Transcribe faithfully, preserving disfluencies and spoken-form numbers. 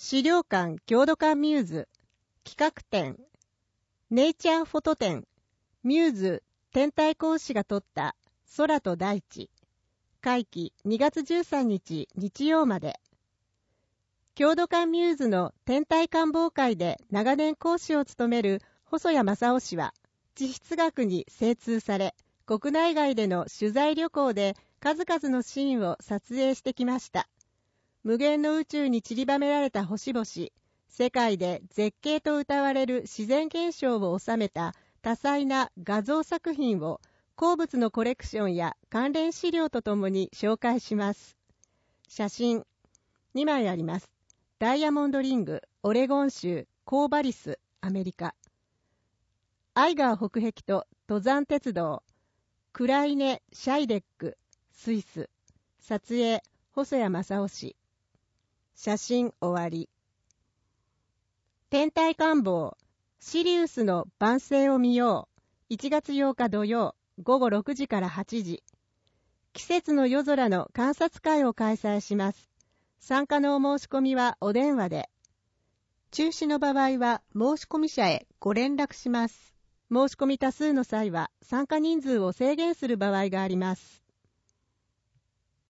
資料館郷土館ミューズ企画展ネイチャーフォト展ミューズ天体講師が撮った空と大地会期にがつじゅうさんにち日曜まで。郷土館ミューズの天体観望会で長年講師を務める細谷正夫氏は地質学に精通され、国内外での取材旅行で数々のシーンを撮影してきました。無限の宇宙に散りばめられた星々、世界で絶景と謳われる自然現象を収めた多彩な画像作品を鉱物のコレクションや関連資料とともに紹介します。写真にまいあります。ダイヤモンドリング、オレゴン州、コーバリス、アメリカ。アイガー北壁と登山鉄道、クライネ・シャイデック、スイス。撮影、細谷正夫氏。写真終わり。天体観望、シリウスの晩星を見よう。いちがつようか土曜、ごごろくじからはちじ。季節の夜空の観察会を開催します。参加のお申し込みはお電話で。中止の場合は申し込み者へご連絡します。申し込み多数の際は参加人数を制限する場合があります。